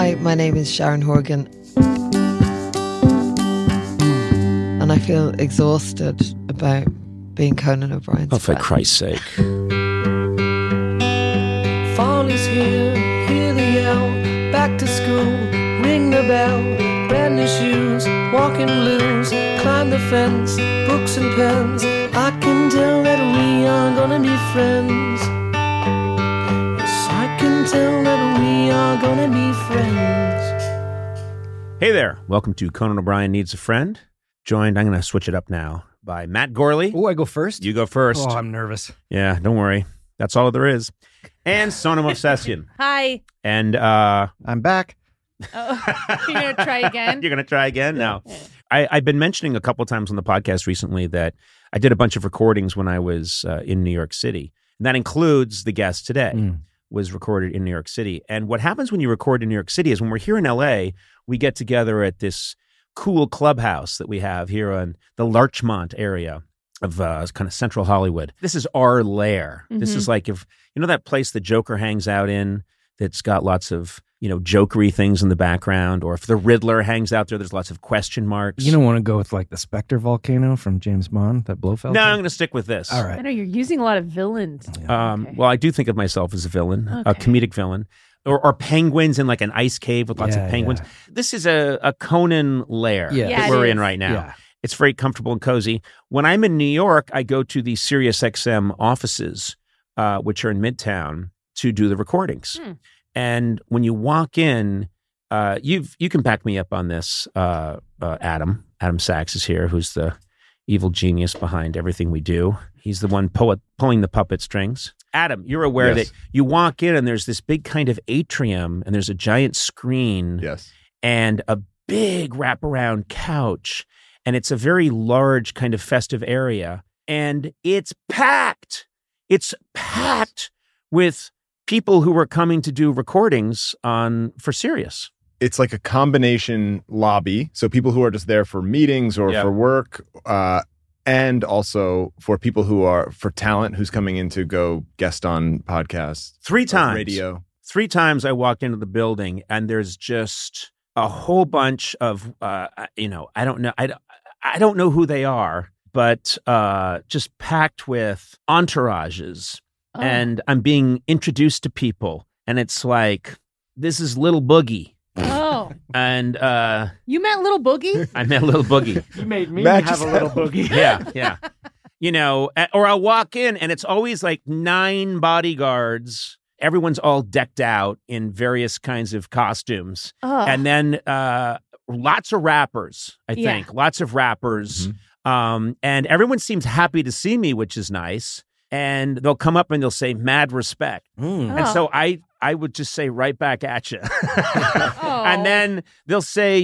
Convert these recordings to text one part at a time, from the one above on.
Hi, my name is Sharon Horgan. And I feel exhausted about being Conan O'Brien's Oh, for friend. Christ's sake. Fall is here, hear the yell, back to school, ring the bell, brand new shoes, walking blues, climb the fence, books and pens, I can tell that we are gonna be friends. Yes, I can tell that we are gonna be friends. Hey there. Welcome to Conan O'Brien Needs a Friend. Joined, I'm going to switch it up now, by Matt Gorley. Oh, I go first? You go first. Oh, I'm nervous. Yeah, don't worry. That's all there is. And Sonam Obsessian. Hi. And I'm back. Oh, you're going to try again? You're going to try again? No. I've been mentioning a couple times on the podcast recently that I did a bunch of recordings when I was in New York City. And that includes the guest today was recorded in New York City. And what happens when you record in New York City is when we're here in LA, we get together at this cool clubhouse that we have here on the Larchmont area of kind of central Hollywood. This is our lair. Mm-hmm. This is like, if you know that place the Joker hangs out in that's got lots of, you know, jokery things in the background, or if the Riddler hangs out there, there's lots of question marks. You don't want to go with like the Spectre volcano from James Bond, that Blofeld? No, thing? I'm going to stick with this. All I right. know you're using a lot of villains. Okay. Well, I do think of myself as a villain, a Okay. comedic villain. Or penguins in like an ice cave with lots Yeah, of penguins. yeah. This is a Conan lair Yeah. Yeah, that it we're is. in right now. Yeah. It's very comfortable and cozy. When I'm in New York, I go to the SiriusXM offices, which are in Midtown, to do the recordings. And when you walk in, you can back me up on this. Adam Sachs is here, who's the evil genius behind everything we do. He's the one pulling the puppet strings. Adam, you're aware Yes. that you walk in and there's this big kind of atrium and there's a giant screen Yes. and a big wraparound couch. And it's a very large kind of festive area. And it's packed. It's packed with people who are coming to do recordings for Sirius. It's like a combination lobby. So people who are just there for meetings or Yeah. for work, and also for people who are for talent who's coming in to go guest on podcasts. Three or times. radio. 3 times I walked into the building and there's just a whole bunch of, I don't know. I don't know who they are, but just packed with entourages. Oh. And I'm being introduced to people. And it's like, this is Little Boogie. Oh. And You met Little Boogie? I met Little Boogie. You made me Matt have just a little had- boogie. Yeah. You know, or I'll walk in and it's always like 9 bodyguards. Everyone's all decked out in various kinds of costumes. Oh. And then lots of rappers, I Yeah. think. Lots of rappers. And everyone seems happy to see me, which is nice. And they'll come up and they'll say, mad respect. And Oh. so I would just say right back at you. Oh. And then they'll say,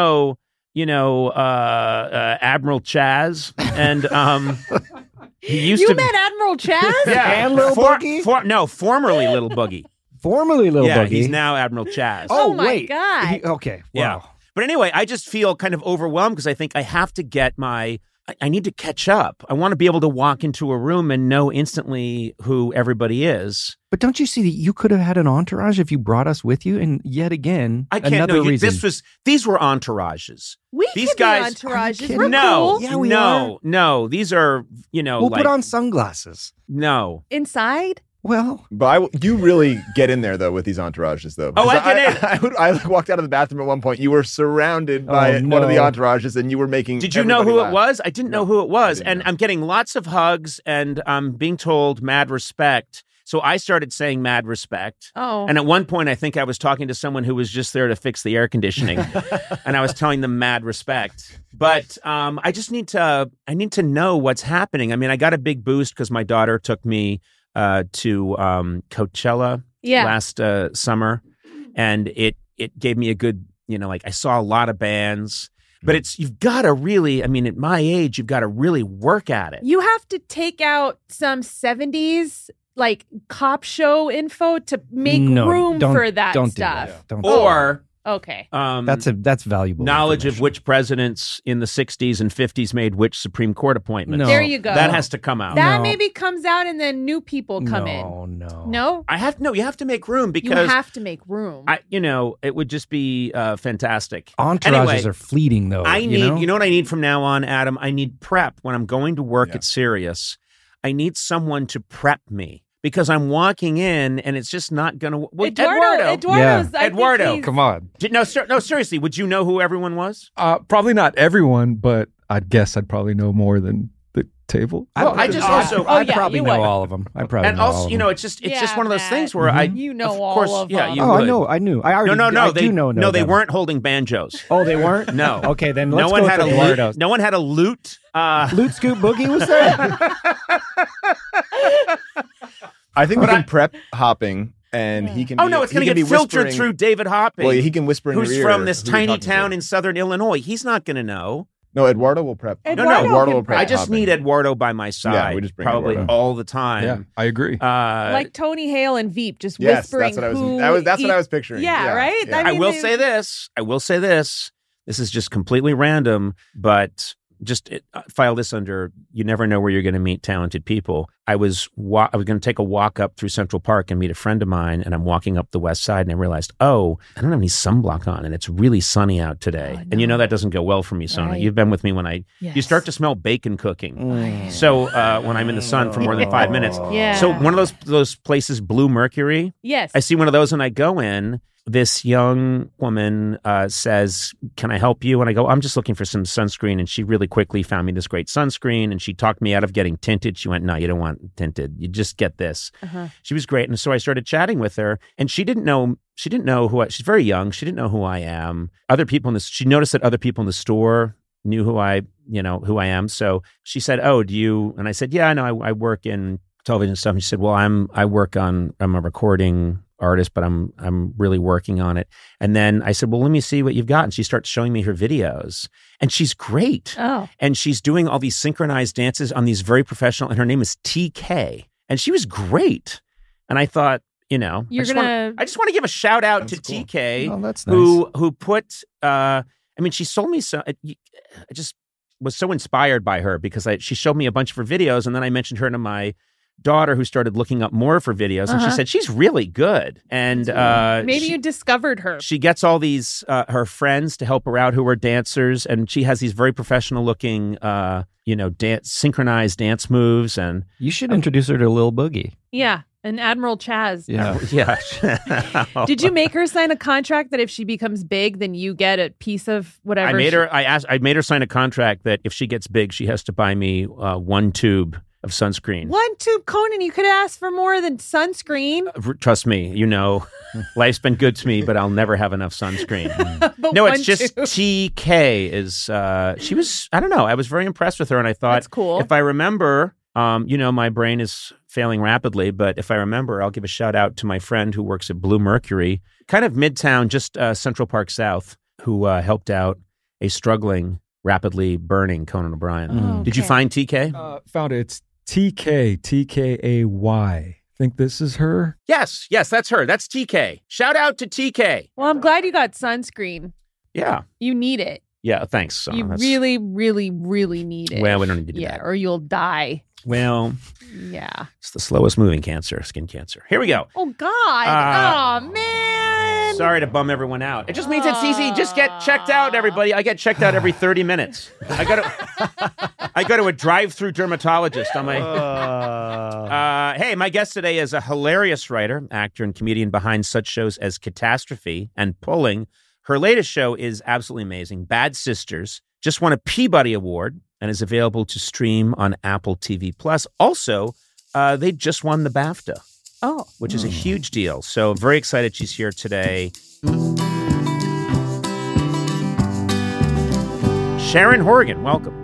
Admiral Chaz. And he used You to met Admiral Chaz? yeah, And Little Boogie? No, formerly Little Boogie. Formerly Little Yeah, Boogie. he's now Admiral Chaz. Oh, my wait. God. Okay. Yeah. Wow. But anyway, I just feel kind of overwhelmed because I think I have to get I need to catch up. I want to be able to walk into a room and know instantly who everybody is. But don't you see that you could have had an entourage if you brought us with you? And yet again, I can't another know. reason. These were entourages. We These could guys- be entourages. kidding? We're No, cool. Yeah, we no. These are, we'll like, put on sunglasses. no. Inside? Well, But you really get in there though with these entourages though. Oh, I Because get in. I like, walked out of the bathroom at one point. You were surrounded by one of the no. entourages, and you were making. Did you know everybody who laugh. it was? I didn't know who it was. didn't And know. I'm getting lots of hugs and I'm being told mad respect. So I started saying mad respect. Oh. And at one point, I think I was talking to someone who was just there to fix the air conditioning, and I was telling them mad respect. But I just need to know what's happening. I mean, I got a big boost because my daughter took me to Coachella last summer, and it gave me a good, I saw a lot of bands. But you've got to really, I mean, at my age, you've got to really work at it. You have to take out some 70s like cop show info to make room for that don't stuff. Do that. Don't Or Okay. That's valuable. knowledge of information. which presidents in the 60s and 50s made which Supreme Court appointments. No. There you go. That has to come out. That No. maybe comes out and then new people come in. No. No? You have to make room You because have to make room. it would just be fantastic. Entourages Anyway, are fleeting, though. I need, know? you know what I need from now on, Adam? I need prep. When I'm going to work at Sirius, I need someone to prep me because I'm walking in and it's just not going to. Well, Eduardo's, Yeah. I think Eduardo. he's- Come on. No, seriously, would you know who everyone was? Probably not everyone, but I'd guess I'd probably know more than the table. Well, I just also- I Oh, yeah, probably you know would. all of them. I probably And know all also, of you them. know, it's just Yeah, one of those Matt. things where I, You know of all course, of yeah, them. you Oh, would. I knew. I already. No, I they do know they them. weren't holding banjos. Oh, they weren't. No. Okay, then No let's one go had with a Eduardo's. loot. No one had a loot. Loot Scoop Boogie was there. I think we can prep Hopping, and he can. Oh be, no, it's he going to can get be filtered whispering- through David Hopping. Well, he can whisper in who's your ear from this who you're tiny talking to. town in southern Illinois. He's not going to know. No, Eduardo will prep. Eduardo Eduardo can will prep. I just Hopping. need Eduardo by my side. we just bring probably Eduardo. all the time. Yeah, I agree. Like Tony Hale and Veep just Yes, whispering that's what I was. who That's what I eat- was picturing. Yeah, right? Yeah. I I mean, will they- say this. This is just completely random, but just file this under. You never know where you're going to meet talented people. I was going to take a walk up through Central Park and meet a friend of mine, and I'm walking up the west side, and I realized, I don't have any sunblock on, and it's really sunny out today. And you know that doesn't go well for me, Sona. Right. You've been with me when you Yes. start to smell bacon cooking. Mm. So when I'm in the sun for more than 5 minutes. Yeah. So one of those places, Blue Mercury. Yes. I see one of those and I go in. This young woman says, "Can I help you?" And I go, "I'm just looking for some sunscreen." And she really quickly found me this great sunscreen. And she talked me out of getting tinted. She went, "No, you don't want tinted. You just get this." Uh-huh. She was great. And so I started chatting with her. And she didn't know she's very young. She didn't know who I am. She noticed that other people in the store knew who I am. So she said, "Oh, do you?" And I said, "Yeah, I know. I work in television stuff." And she said, "Well, I'm a recording artist, but I'm really working on it." And then I said, "Well, let me see what you've got." And she starts showing me her videos, and she's great. Oh. And she's doing all these synchronized dances on these very professional, and her name is TK, and she was great. And I thought, I just want to give a shout out to cool. TK, Oh, that's nice. who put. She sold me so. I just was so inspired by her because she showed me a bunch of her videos, and then I mentioned her to my daughter, who started looking up more of her videos, and she said she's really good. And Maybe you discovered her. she gets all these her friends to help her out who are dancers, and she has these very professional looking synchronized dance moves. And You should introduce her to Lil Boogie. Yeah. And Admiral Chaz. Yeah. yeah. Did you make her sign a contract that if she becomes big, then you get a piece of whatever? I made her sign a contract that if she gets big, she has to buy me one tube of sunscreen. One tube, Conan. You could ask for more than sunscreen. Trust me, life's been good to me, but I'll never have enough sunscreen. But No, one it's just tube. TK is, she was, I don't know, I was very impressed with her, and I thought, That's cool. if I remember, my brain is failing rapidly, but if I remember, I'll give a shout out to my friend who works at Blue Mercury, kind of Midtown, just Central Park South, who helped out a struggling, rapidly burning Conan O'Brien. Oh, Did you okay. find TK? Found it. It's TKAY. Think this is her? Yes, that's her. That's TK. Shout out to TK. Well, I'm glad you got sunscreen. Yeah. You need it. Yeah, thanks. So You that's- really, really, really need it. Well, we don't need to do Yeah, that. or you'll die. Well, Yeah. it's the slowest moving cancer, skin cancer. Here we go. Oh, God. Uh, Oh, man. Sorry to bum everyone out. It just means it's easy. Just get checked out, everybody. I get checked out every 30 minutes. I go to a drive-through dermatologist on my. Hey, my guest today is a hilarious writer, actor, and comedian behind such shows as Catastrophe and Pulling. Her latest show is absolutely amazing. Bad Sisters just won a Peabody Award and is available to stream on Apple TV Plus. Also, they just won the BAFTA, Oh. which is a huge deal. So very excited she's here today. Sharon Horgan, welcome.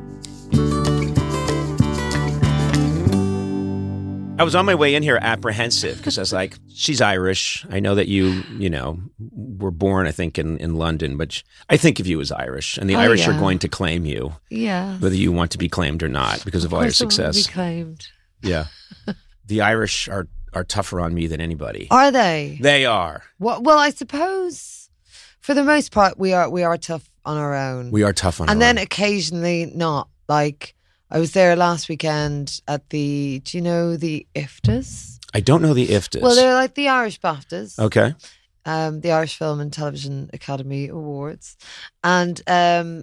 I was on my way in here apprehensive because I was like, she's Irish. I know that you were born, I think, in London, but I think of you as Irish, and the Oh, Irish are yeah. going to claim you, Yeah. whether you want to be claimed or not, because of all your Of course it will success. be claimed. Yeah. The Irish are tougher on me than anybody. Are they? They are. Well, I suppose For the most part, we are tough on our own. We are tough on our And then own. occasionally not. Like, I was there last weekend at do you know the IFTAs? I don't know the IFTAs. Well, they're like the Irish BAFTAs. Okay. The Irish Film and Television Academy Awards. And the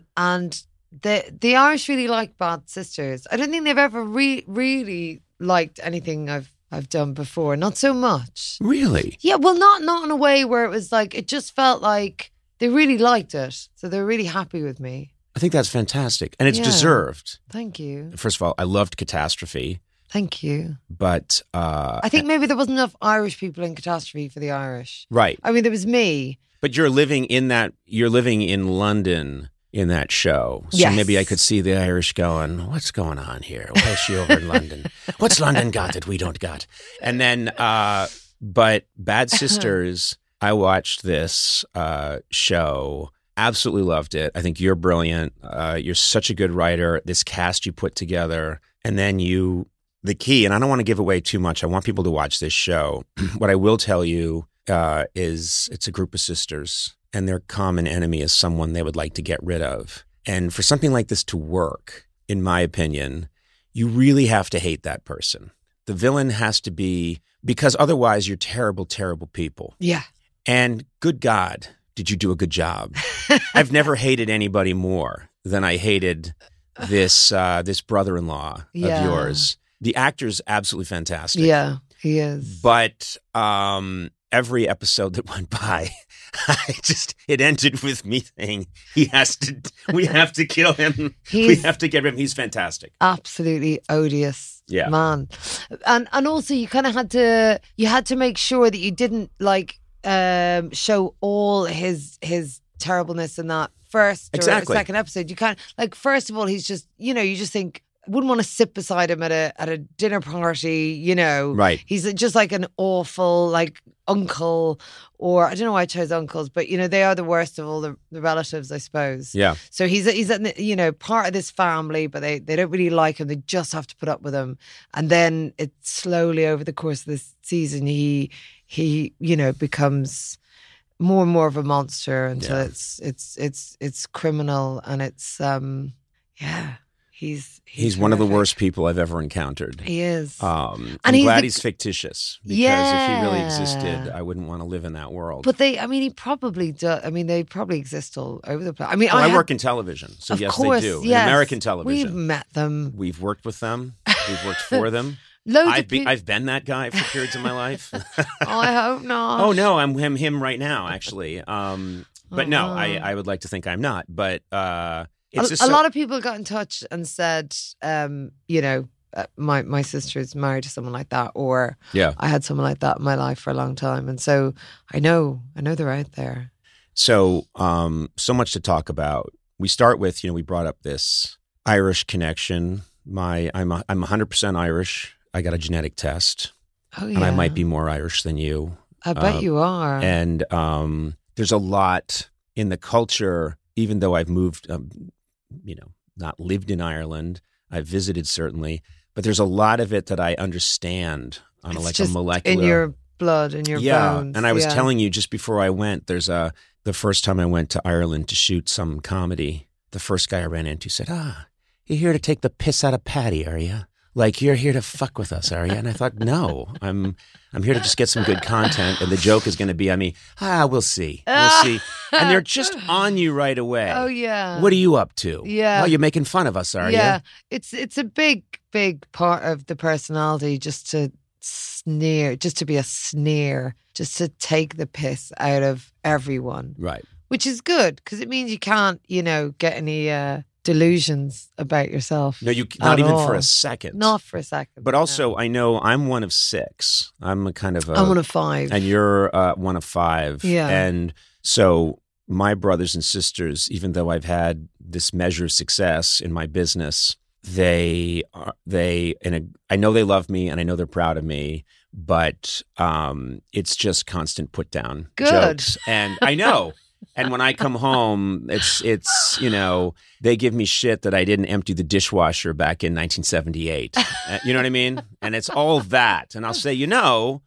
Irish really like Bad Sisters. I don't think they've ever really liked anything I've done before. Not so much. Really? Yeah, well, not in a way where it was like, it just felt like they really liked it. So they're really happy with me. I think that's fantastic. And it's Yeah. deserved. Thank you. First of all, I loved Catastrophe, Thank you. but I think maybe there wasn't enough Irish people in Catastrophe for the Irish. right. I mean, there was me. But you're living in London in that show. So Yes. maybe I could see the Irish going, what's going on here? Why is she over in London? What's London got that we don't got? And then, but Bad Sisters, I watched this show, absolutely loved it. I think you're brilliant. You're such a good writer. This cast you put together. And then the key, and I don't want to give away too much. I want people to watch this show. What I will tell you is it's a group of sisters, and their common enemy is someone they would like to get rid of. And for something like this to work, in my opinion, you really have to hate that person. The villain has to be, because otherwise you're terrible, terrible people. Yeah. And good God, did you do a good job? I've never hated anybody more than I hated this brother-in-law Yeah. of yours. The actor's absolutely fantastic. Yeah, he is. But every episode that went by, it ended with me saying, we have to kill him. We have to get rid of him. He's fantastic. Absolutely odious Yeah. man. And also you kind of had to make sure that you didn't like show all his terribleness in that first or Exactly. second episode. You can't, like, first of all, he's just, you just think, wouldn't want to sit beside him at a dinner party, Right. He's just like an awful like uncle, or I don't know why I chose uncles, but they are the worst of all the relatives, I suppose. Yeah. So he's part of this family, but they don't really like him. They just have to put up with him. And then it slowly over the course of this season, he becomes more and more of a monster until it's criminal, and it's He's one of the horrific. worst people I've ever encountered. He is. I'm And he's glad the- he's fictitious, because if he really existed, Yeah. I wouldn't want to live in that world. But he probably does. I mean, they probably exist all over the place. I mean, I have- work in television, so of yes, course, they do. yes. In American We've television, met them. we've worked with them. We've worked for them. Loads I've of people. I've been that guy for periods of my life. I hope not. Oh no, I'm him right now, actually. But no, I would like to think I'm not. But it's just a lot of people got in touch and said, my sister is married to someone like that, or yeah. I had someone like that in my life for a long time, and so I know they're out there. So so much to talk about. We start with we brought up this Irish connection. I'm 100% Irish. I got a genetic test, Oh yeah, and I might be more Irish than you. I bet you are. And there's a lot in the culture, even though I've moved, not lived in Ireland. I've visited certainly, but there's a lot of it that I understand on It's a just molecular. in your blood, in your bones. And I was yeah. telling you just before I went, the first time I went to Ireland to shoot some comedy, the first guy I ran into said, you're here to take the piss out of Patty, are you? Like, you're here to fuck with us, are you? And I thought, no, I'm here to just get some good content. And the joke is going to be, we'll see. We'll see. And they're just on you right away. Oh yeah. What are you up to? Yeah. Oh, you're making fun of us, are Yeah, you? it's a big part of the personality, just to sneer, just to be a sneer, just to take the piss out of everyone, Right. which is good because it means you can't, get any delusions about yourself. No, not at even all. for a second. Not for a second. But also, I know I'm one of 6. I'm a kind of I'm one of 5. and you're one of 5. Yeah. And so my brothers and sisters, even though I've had this measure of success in my business, I know they love me and I know they're proud of me, but it's just constant put down Good. jokes. And I know. And when I come home, it's they give me shit that I didn't empty the dishwasher back in 1978. You know what I mean? And it's all that. And I'll say,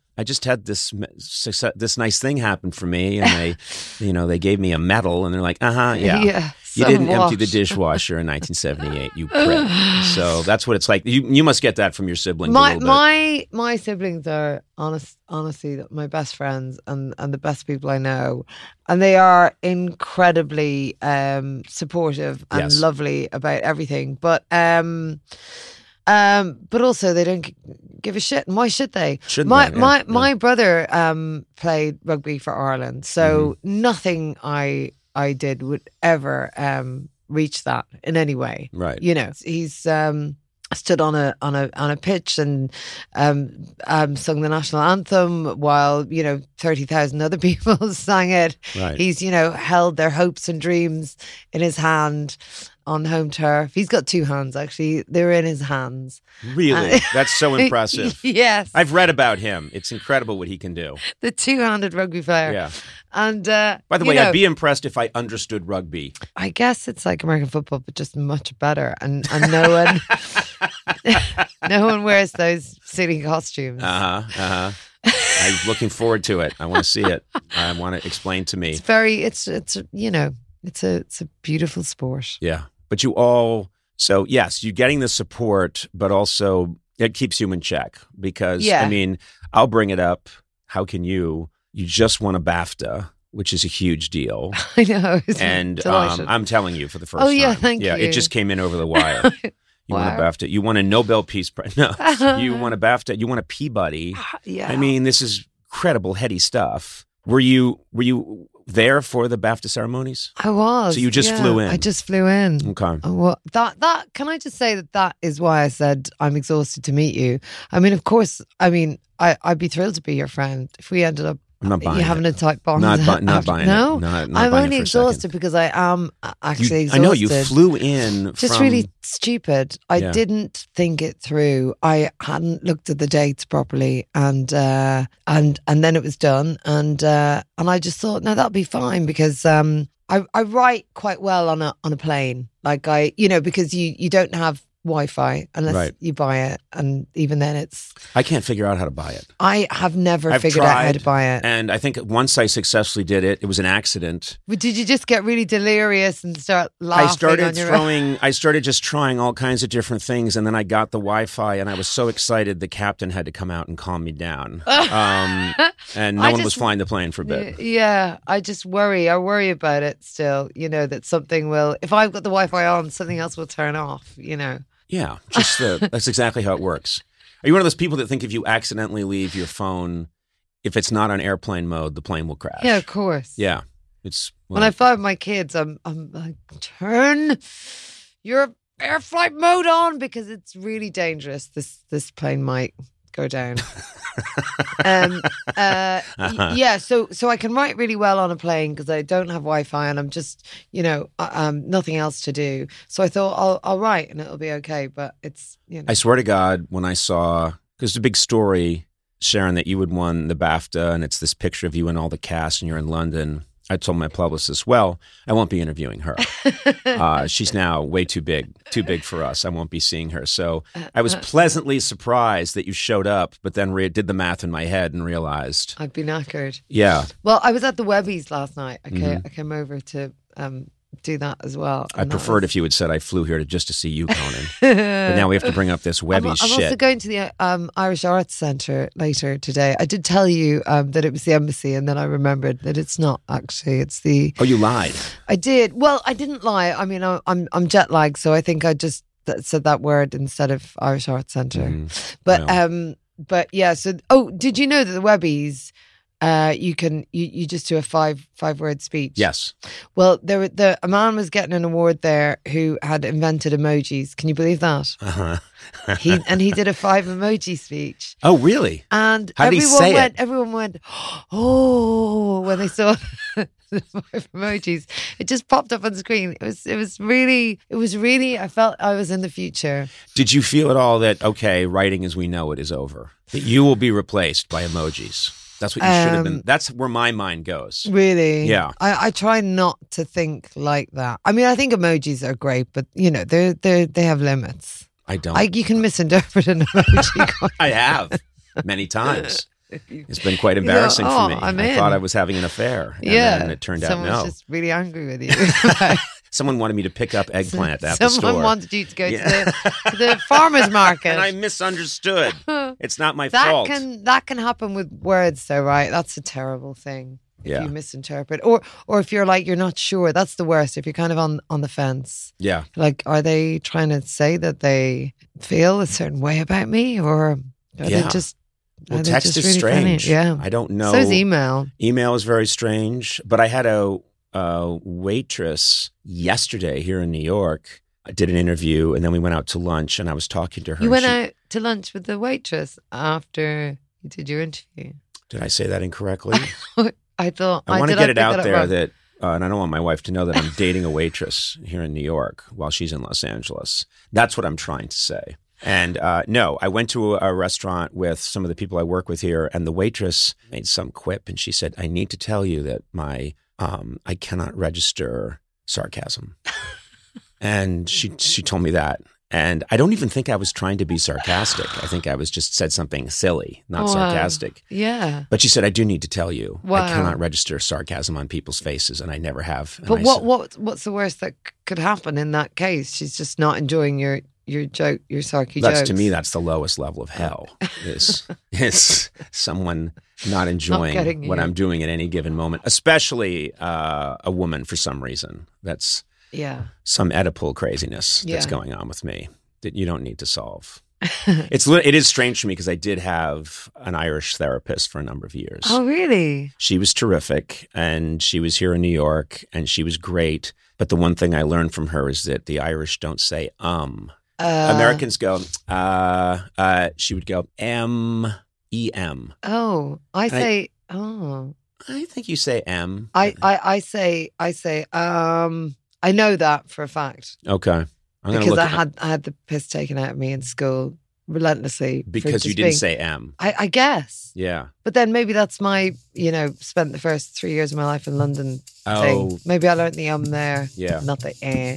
I just had this nice thing happen for me, and they gave me a medal, and they're like, yeah. You so didn't what? empty the dishwasher in 1978, you prick. So that's what it's like. You must get that from your siblings. a little bit. My siblings are honestly my best friends and the best people I know, and they are incredibly supportive and Yes. lovely about everything. But also they don't give a shit. And why should they? Shouldn't my they? Yeah, my brother played rugby for Ireland, so nothing I did would ever reach that in any way. Right. You know, he's stood on a pitch and sung the national anthem while 30,000 other people sang it. Right. He's held their hopes and dreams in his hand on home turf. He's got two hands, actually. They're in his hands. Really? That's so impressive. Yes. I've read about him. It's incredible what he can do. The two-handed rugby player. Yeah. And By the way, I'd be impressed if I understood rugby. I guess it's like American football, but just much better. And no one no one wears those silly costumes. I'm looking forward to it. I want to see it. I want to explain to me. It's a beautiful sport. Yeah. But so yes, you're getting the support, but also it keeps you in check because, Yeah. I mean, I'll bring it up. How can you just won a BAFTA, which is a huge deal. I know. And delighted. I'm telling you for the first Oh, time. yeah, thank Yeah, you. it just came in over the wire. You won a Wow. BAFTA. You won a Nobel Peace Prize. No, you won a BAFTA. You won a Peabody. Yeah. I mean, this is incredible, heady stuff. Were you there for the BAFTA ceremonies? I was. So you just flew in? I just flew in. Okay. Well, that can I just say that is why I said I'm exhausted to meet you. I mean, of course. I mean, I'd be thrilled to be your friend if we ended up. I'm not buying you having it. a tight bond. Not buying No, it. Not I'm buying only it for a exhausted second. because I am actually I exhausted. know you flew in. Just from, really stupid. I Yeah. didn't think it through. I hadn't looked at the dates properly, and then it was done, and I just thought, no, that'll be fine because I write quite well on a plane, like because you don't have Wi-Fi unless Right. you buy it, and even then I can't figure out how to buy it. I have never I've figured out how tried, to buy it. And I think once I successfully did it, it was an accident. But did you just get really delirious and start laughing? I started just trying all kinds of different things, and then I got the Wi-Fi, and I was so excited the captain had to come out and calm me down. And no one was flying the plane for a bit. Yeah, I just worry. I worry about it still, that something will, if I've got the Wi-Fi on, something else will turn off, Yeah, just that's exactly how it works. Are you one of those people that think if you accidentally leave your phone, if it's not on airplane mode, the plane will crash? Yeah, of course. Yeah, it's When I fly with my kids, I'm like, turn your air flight mode on because it's really dangerous. This plane might go down. Yeah, so I can write really well on a plane because I don't have Wi-Fi and I'm just nothing else to do. So I thought I'll write and it'll be okay. But it's I swear to God, when I saw, because the big story, Sharon, that you had won the BAFTA, and it's this picture of you and all the cast, and you're in London. I told my publicist, well, I won't be interviewing her. She's now way too big for us. I won't be seeing her. So I was pleasantly surprised that you showed up, but then did the math in my head and realized. I'd be knackered. Yeah. Well, I was at the Webbies last night. I came over to do that as well. I preferred if you had said I flew here just to see you, Conan. But now we have to bring up this Webby I'm shit. also going to the Irish Arts Centre later today. I did tell you that it was the embassy, and then I remembered that it's not actually. It's the. Oh, you lied. I did. Well, I didn't lie. I mean, I'm jet lagged, so I think I just said that word instead of Irish Arts Centre. But yeah. So, did you know that the Webbies? You just do a five word speech. Yes. Well, a man was getting an award there who had invented emojis. Can you believe that? Uh-huh. He did a 5 emoji speech. Oh, really? And How did he say it? Everyone went, oh, when they saw the 5 emojis. It just popped up on the screen. It was really. I felt I was in the future. Did you feel at all that writing as we know it is over? That you will be replaced by emojis? That's what you should have been. That's where my mind goes. Really? Yeah. I try not to think like that. I mean, I think emojis are great, but they have limits. I don't. You can misinterpret an emoji. I have many times. It's been quite embarrassing "Oh, for me. I'm I in." thought I was having an affair. And then it turned out someone's no. just really angry with you. Someone wanted me to pick up eggplant at the store. Someone wanted you to go to the farmer's market. And I misunderstood. It's not my that fault. that can happen with words, though, right? That's a terrible thing. If Yeah. you misinterpret, or if you're like you're not sure, that's the worst. If you're kind of on the fence, Yeah. like, are they trying to say that they feel a certain way about me, or are they just? Well, are they text just is really funny? strange. Yeah, I don't know. so is email. Email is very strange. But I had a waitress yesterday here in New York. I did an interview, and then we went out to lunch, and I was talking to her. You and went out to lunch with the waitress after you did your interview. Did I say that incorrectly? I thought I want to did get it pick out up there wrong? that, and I don't want my wife to know that I'm dating a waitress here in New York while she's in Los Angeles. That's what I'm trying to say. And no, I went to a restaurant with some of the people I work with here, and the waitress made some quip, and she said, "I need to tell you that I cannot register sarcasm." And she told me that. And I don't even think I was trying to be sarcastic. I think I was just said something silly, not Wow. sarcastic. Yeah. But she said, "I do need to tell you, Wow. I cannot register sarcasm on people's faces, and I never have." And But I said, what's the worst that could happen in that case? She's just not enjoying your joke, your sarky That's jokes. to me, that's the lowest level of hell. Is someone not enjoying getting what you. I'm doing at any given moment, especially a woman for some reason. That's Yeah. some Oedipal craziness that's Yeah. going on with me that you don't need to solve. It is strange for me because I did have an Irish therapist for a number of years. Oh, really? She was terrific, and she was here in New York, and she was great. But the one thing I learned from her is that the Irish don't say Americans go, she would go M-E-M. Oh, I say. Oh, I think you say M. I say. I know that for a fact Okay. I'm going to because look I had the piss taken out of me in school relentlessly for because you just didn't being- say M. I guess. Yeah. But then maybe that's my, spent the first 3 years of my life in London Oh. thing. Maybe I learned the there. Yeah. Not the eh.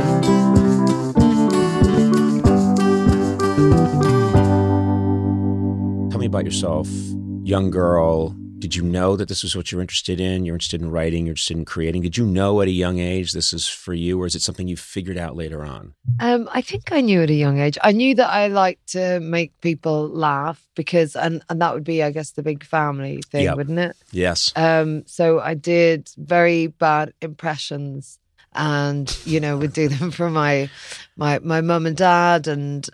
Tell me about yourself. Young girl. Did you know that this was what you're interested in? You're interested in writing. You're interested in creating. Did you know at a young age this is for you, or is it something you figured out later on? I think I knew at a young age. I knew that I liked to make people laugh because, and that would be, I guess, the big family thing, Yep. wouldn't it? Yes. So I did very bad impressions, and would do them for my mum and dad, and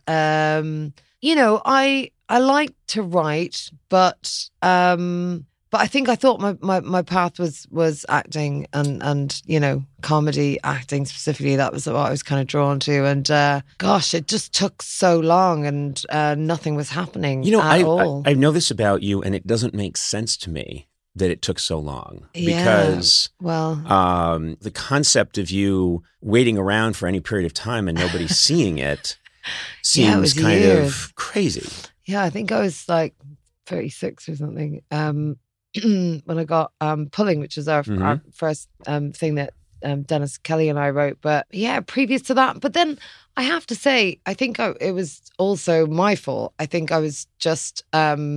I like to write, but I think I thought my path was acting and comedy acting specifically. That was what I was kind of drawn to, and gosh, it just took so long, and nothing was happening. at all. I know this about you, and it doesn't make sense to me that it took so long Yeah. because Well, the concept of you waiting around for any period of time and nobody seeing it seems was kind years. of crazy. yeah, I think I was like 36 or something when I got Pulling, which was our first thing that Dennis Kelly and I wrote. But yeah, previous to that. But then I have to say, I think it was also my fault. I think I was just,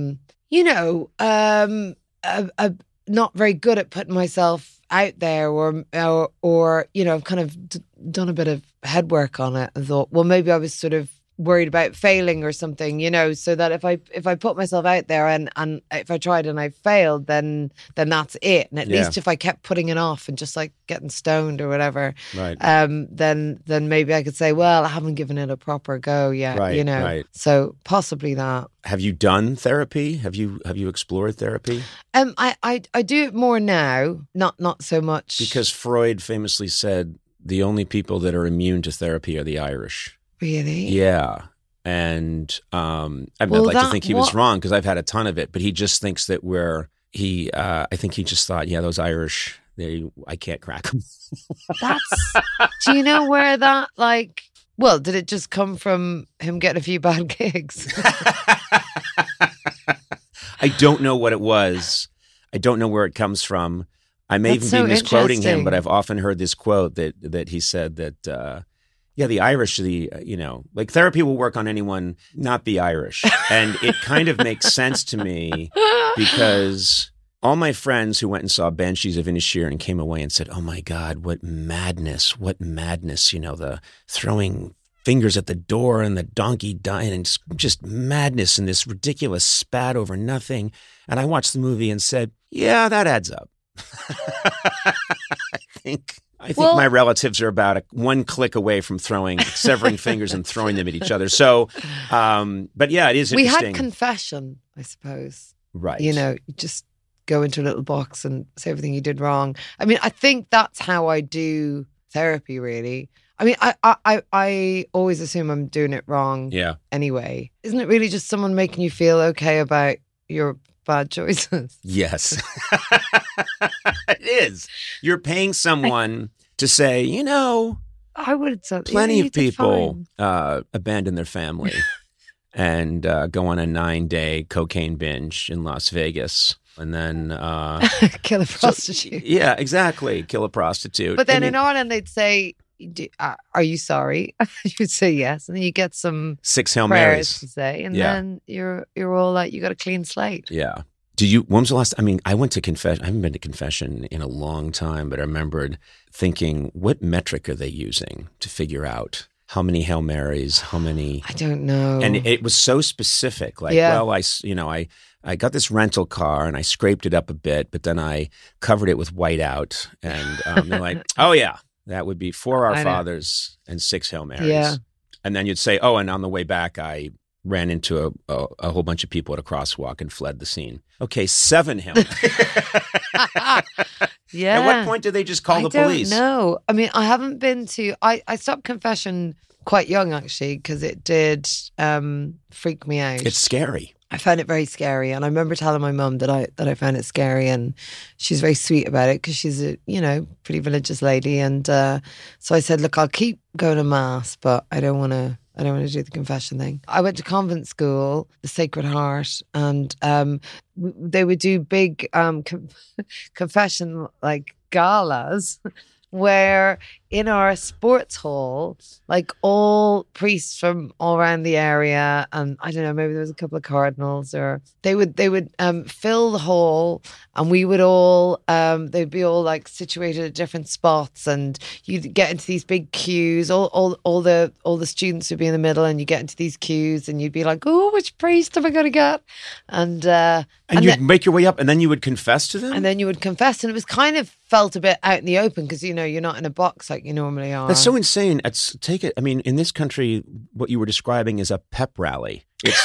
not very good at putting myself out there, or I've kind of done a bit of head work on it and thought, well, maybe I was sort of worried about failing or something, so that if I put myself out there and if I tried and I failed, then that's it. And at Yeah. least if I kept putting it off and just like getting stoned or whatever, Right. then maybe I could say, well, I haven't given it a proper go yet, Right, right. So possibly that. Have you done therapy? Have you explored therapy? I do it more now, not so much Because Freud famously said the only people that are immune to therapy are the Irish. really. Yeah. And I'd Well, like to that- think he was what- wrong because I've had a ton of it, but he just thinks that I think he just thought, yeah, those Irish, I can't crack them. Do you know where that well, did it just come from him getting a few bad gigs? I don't know what it was. I don't know where it comes from. I may That's even so be misquoting him, but interesting. I've often heard this quote that he said that Yeah, the Irish, like therapy will work on anyone, not the Irish. And it kind of makes sense to me because all my friends who went and saw Banshees of Inisherin and came away and said, oh my God, what madness, the throwing fingers at the door and the donkey dying and just madness and this ridiculous spat over nothing. And I watched the movie and said, yeah, that adds up. I think my relatives are about one click away from severing fingers and throwing them at each other. So, but yeah, it is interesting. We had confession, I suppose. Right. You just go into a little box and say everything you did wrong. I mean, I think that's how I do therapy, really. I mean, I always assume I'm doing it wrong anyway. Isn't it really just someone making you feel okay about your bad choices? Yes. It is. You're paying someone to say, I would say plenty of people abandon their family and go on a 9-day cocaine binge in Las Vegas and then kill a prostitute. Yeah, exactly. Kill a prostitute. But then in Ireland, they'd say, are you sorry? You'd say yes, and then you get some 6 Hail prayers Marys to say, and then you're all like, you got a clean slate. Yeah. When was the last? I mean, I went to confession. I haven't been to confession in a long time, but I remembered thinking, what metric are they using to figure out how many Hail Marys, how many? I don't know. And it was so specific. Like, I got this rental car and I scraped it up a bit, but then I covered it with whiteout, and they're like, oh yeah. That would be 4 Our Fathers and 6 Hail Marys. Yeah. And then you'd say, oh, and on the way back, I ran into a whole bunch of people at a crosswalk and fled the scene. Okay, 7 Hail Marys. Yeah. At what point do they just call the police? No. I mean, I haven't been to... I stopped confession quite young, actually, because it did freak me out. It's scary. I found it very scary, and I remember telling my mum that I found it scary, and she's very sweet about it because she's a pretty religious lady, and so I said, look, I'll keep going to mass, but I don't want to do the confession thing. I went to convent school, the Sacred Heart, and they would do big confession like galas. Where in our sports hall, like all priests from all around the area, and I don't know, maybe there was a couple of cardinals, or they would fill the hall, and we would all they'd be all like situated at different spots, and you'd get into these big queues. All the students would be in the middle, and you get into these queues, and you'd be like, oh, which priest am I going to get? And you'd make your way up, and then you would confess to them, and then you would confess, and it was kind of felt a bit out in the open because you're not in a box like you normally are. That's so insane. I mean, in this country, what you were describing is a pep rally.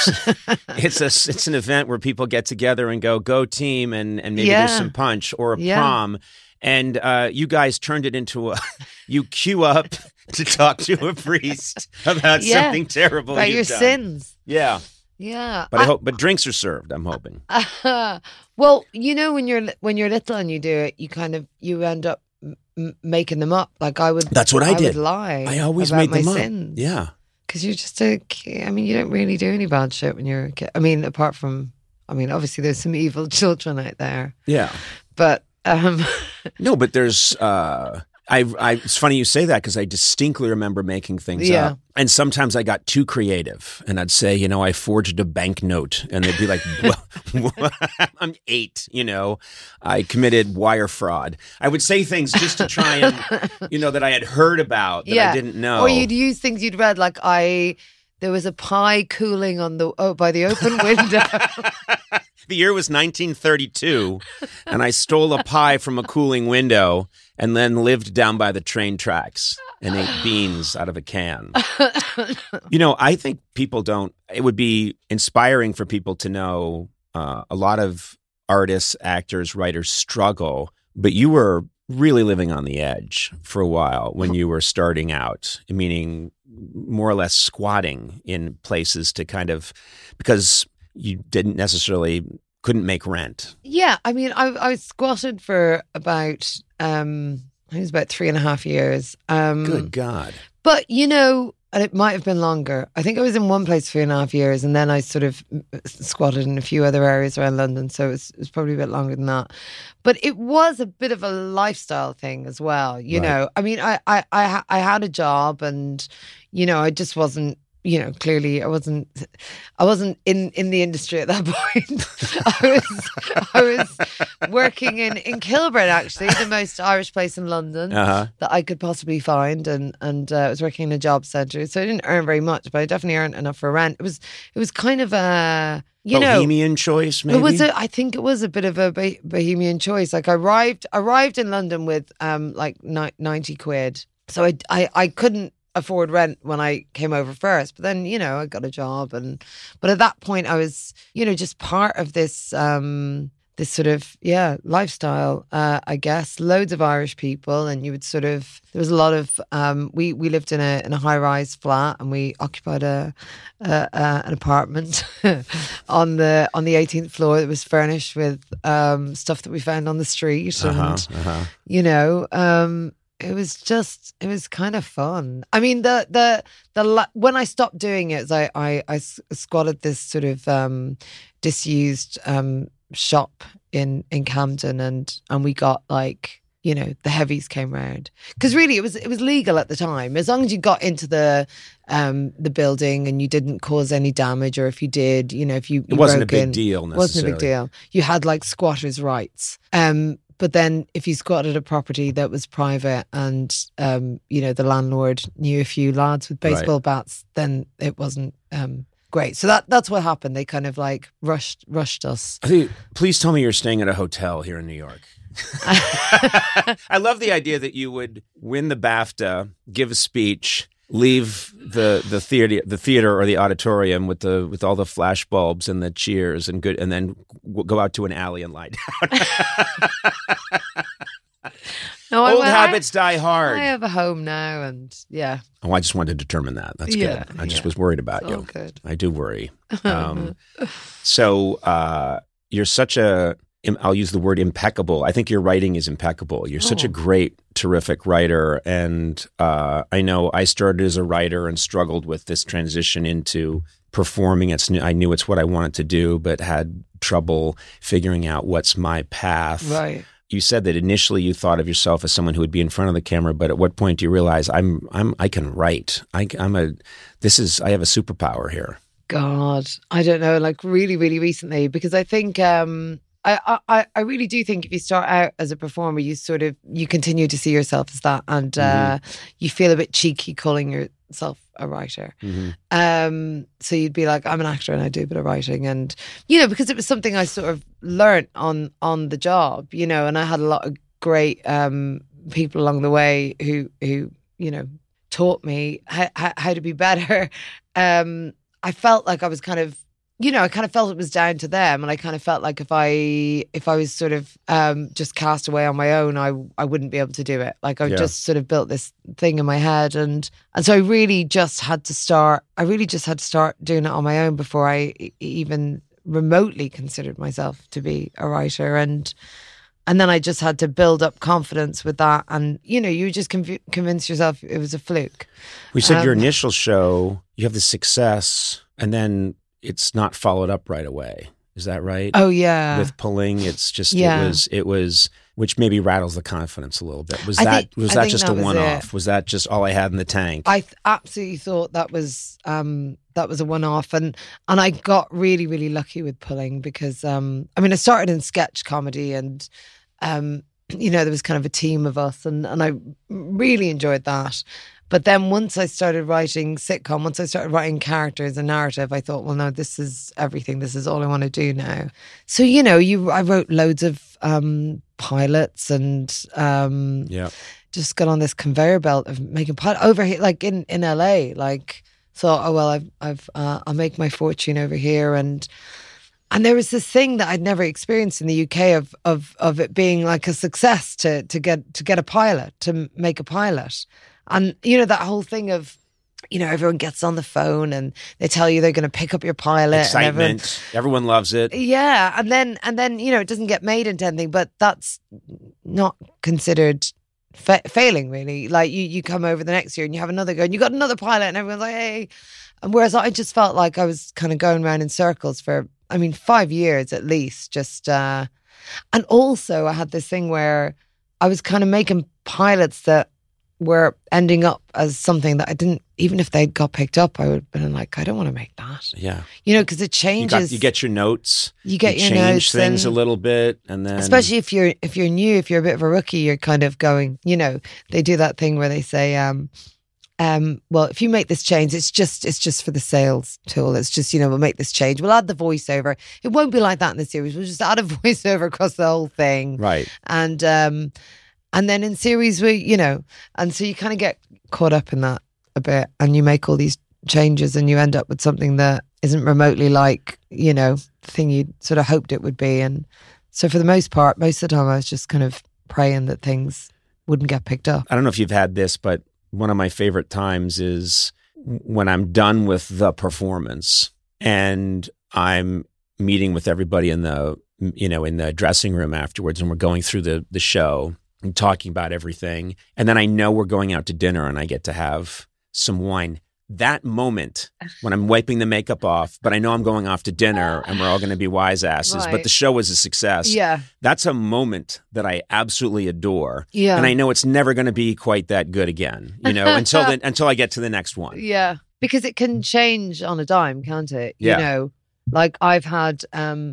It's an event where people get together and go team, and maybe there's some punch or a prom. And you guys turned it into you queue up to talk to a priest about something terrible about you've your done. sins. Yeah. Yeah. But drinks are served, I'm hoping. Well, when you're little and you do it, you end up making them up. Like I would. That's what I did. Would lie. I always about made my them sins. up. Yeah. Because you're just a kid. I mean, you don't really do any bad shit when you're a kid. I mean, apart from, obviously there's some evil children out there. Yeah. But no, but there's. It's funny you say that because I distinctly remember making things up. And sometimes I got too creative and I'd say, I forged a banknote, and they'd be like, well, I'm 8, I committed wire fraud. I would say things just to try and, that I had heard about that I didn't know. Or you'd use things you'd read, like there was a pie cooling by the open window. The year was 1932, and I stole a pie from a cooling window and then lived down by the train tracks and ate beans out of a can. I think it would be inspiring for people to know a lot of artists, actors, writers struggle, but you were really living on the edge for a while when you were starting out, meaning more or less squatting in places to because you couldn't make rent. Yeah, I mean, I squatted for about, I think it was about 3.5 years. Good God. But, and it might have been longer. I think I was in one place for 3.5 years, and then I sort of squatted in a few other areas around London, so it was probably a bit longer than that. But it was a bit of a lifestyle thing as well, you know. I mean, I had a job, and you know, I just wasn't. You know, clearly I wasn't in the industry at that point. I was working in Kilburn, actually, the most Irish place in London that I could possibly find, and I was working in a job centre, so I didn't earn very much, but I definitely earned enough for rent. It was kind of a bohemian choice, maybe. I think it was a bit of a bohemian choice. Like I arrived in London with like 90 quid, so I couldn't afford rent when I came over first, but then, you know, I got a job, but at that point I was, you know, just part of this this sort of lifestyle, I guess. Loads of Irish people, and you would sort of, there was a lot of we lived in a high-rise flat, and we occupied an apartment on the 18th floor that was furnished with stuff that we found on the street, and you know, it was kind of fun. I mean, the when I stopped doing it, I squatted this sort of disused shop in Camden, and we got, like, you know, the heavies came round, because really it was legal at the time, as long as you got into the building and you didn't cause any damage, or if you did, you know, if you it wasn't a broke big in, deal necessarily. Wasn't a big deal. You had like squatters' rights. But then if you squatted a property that was private, and, you know, the landlord knew a few lads with baseball bats, then it wasn't great. So that's what happened. They kind of like rushed us. Please tell me you're staying at a hotel here in New York. I love the idea that you would win the BAFTA, give a speech, leave the theater or the auditorium with all the flash bulbs and the cheers and then go out to an alley and lie down. No, Old habits die hard. I have a home now, and yeah. Oh, I just wanted to determine that. That's good. I just was worried about you. Good. I do worry. So you're such a, I'll use the word impeccable. I think your writing is impeccable. You're such a great, terrific writer. And I know I started as a writer and struggled with this transition into performing. I knew it's what I wanted to do, but had trouble figuring out what's my path. Right. You said that initially you thought of yourself as someone who would be in front of the camera, but at what point do you realize I can write? I have a superpower here. God, I don't know. Like really, really recently, because I think I really do think if you start out as a performer, you continue to see yourself as that, and you feel a bit cheeky calling yourself a writer. So you'd be like, I'm an actor and I do a bit of writing, and you know, because it was something I sort of learnt on the job, you know, and I had a lot of great people along the way who you know taught me how to be better. I felt like I was kind of, you know, I kind of felt it was down to them, and I kind of felt like if I was sort of just cast away on my own, I wouldn't be able to do it. Like I just sort of built this thing in my head, and so I really just had to start. Doing it on my own before I even remotely considered myself to be a writer, and then I just had to build up confidence with that, and you know, you just convince yourself it was a fluke. We said your initial show, you have the success, and then it's not followed up right away. Is that right? Oh yeah. With Pulling, it's just it was which maybe rattles the confidence a little bit. Was that just a one-off? Was that just all I had in the tank? I absolutely thought that was a one-off, and I got really, really lucky with Pulling, because I mean, I started in sketch comedy, and you know, there was kind of a team of us, and I really enjoyed that. But then once I started writing sitcom, once I started writing characters and narrative, I thought, well, no, this is everything. This is all I want to do now. So, you know, I wrote loads of pilots, and just got on this conveyor belt of making pilots over here, like in LA. Like, thought, oh well, I'll make my fortune over here, and there was this thing that I'd never experienced in the UK of it being like a success to get a pilot, to make a pilot. And, you know, that whole thing of, you know, everyone gets on the phone and they tell you they're going to pick up your pilot. Excitement. And everyone loves it. Yeah. And then, you know, it doesn't get made into anything, but that's not considered failing really. Like you come over the next year and you have another go and you got another pilot and everyone's like, hey. And whereas I just felt like I was kind of going around in circles for, 5 years at least. Just and also I had this thing where I was kind of making pilots that were ending up as something that I didn't, even if they'd got picked up, I would have been like, I don't want to make that. Yeah. Because it changes. You get your notes. You get your change notes things a and little bit, and then especially if you're new, if you're a bit of a rookie, you're kind of going. They do that thing where they say, well, if you make this change, it's just for the sales tool. It's just we'll make this change. We'll add the voiceover. It won't be like that in the series. We'll just add a voiceover across the whole thing. Right. And then in series and so you kind of get caught up in that a bit, and you make all these changes, and you end up with something that isn't remotely like the thing you sort of hoped it would be. And so for the most part, most of the time, I was just kind of praying that things wouldn't get picked up. I don't know if you've had this, but one of my favorite times is when I'm done with the performance and I'm meeting with everybody in the in the dressing room afterwards, and we're going through the show and talking about everything. And then I know we're going out to dinner and I get to have some wine. That moment when I'm wiping the makeup off, but I know I'm going off to dinner and we're all going to be wise asses, Right. but the show was a success. Yeah. That's a moment that I absolutely adore. Yeah. And I know it's never going to be quite that good again, until I get to the next one. Yeah. Because it can change on a dime, can't it? Yeah. Like I've had,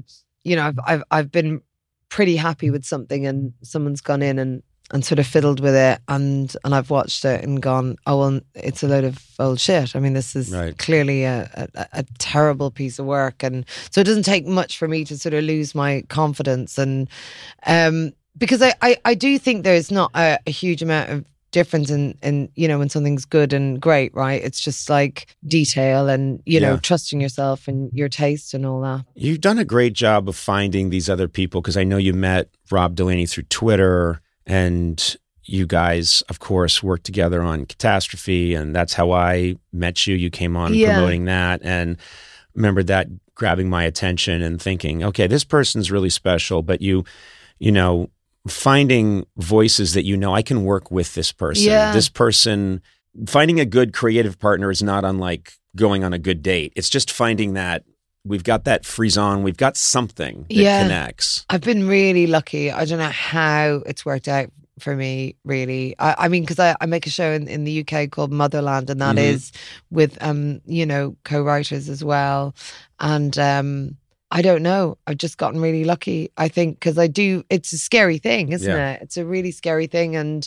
I've been pretty happy with something, and someone's gone in and sort of fiddled with it, and I've watched it and gone, oh, well, it's a load of old shit. This is Right. clearly a terrible piece of work. And so it doesn't take much for me to sort of lose my confidence. And because I do think there's not a huge amount of difference in when something's good and great, right? It's just like detail and, Yeah. trusting yourself and your taste and all that. You've done a great job of finding these other people, because I know you met Rob Delaney through Twitter, and you guys, of course, worked together on Catastrophe, and that's how I met you. You came on Yeah. promoting that, and remember that grabbing my attention and thinking, okay, this person's really special, but finding voices that I can work with this person. Yeah. This person, finding a good creative partner is not unlike going on a good date. It's just finding that we've got that frisson, we've got something that Yeah. connects. I've been really lucky. I don't know how it's worked out for me, really. Because I make a show in the UK called Motherland, and that is with, co-writers as well. And I don't know. I've just gotten really lucky, I think, because it's a scary thing, isn't Yeah. it? It's a really scary thing. And,